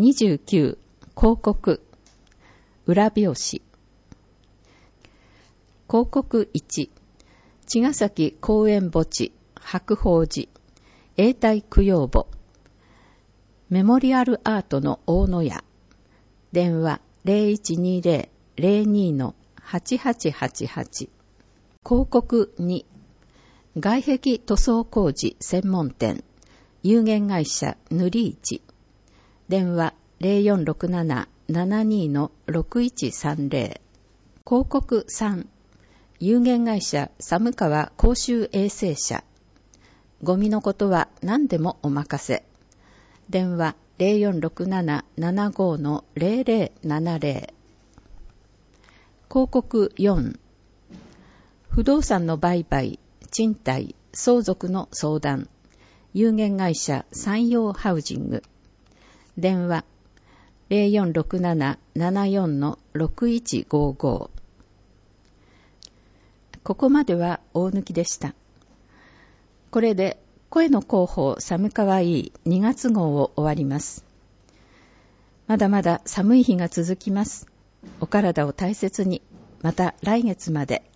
29広告裏表紙広告1茅ヶ崎公園墓地白鳳寺永代供養墓メモリアルアートの大野屋電話 0120-02-8888 広告2外壁塗装工事専門店有限会社塗り市電話 0467-72-6130 広告3有限会社寒川公衆衛生社ゴミのことは何でもお任せ電話 0467-75-0070 広告4不動産の売買賃貸相続の相談有限会社山陽ハウジング電話 0467-74-6155 ここまでは大抜でした。これで声の広報寒川いい2月号を終わります。まだまだ寒い日が続きます。お体を大切に、また来月まで。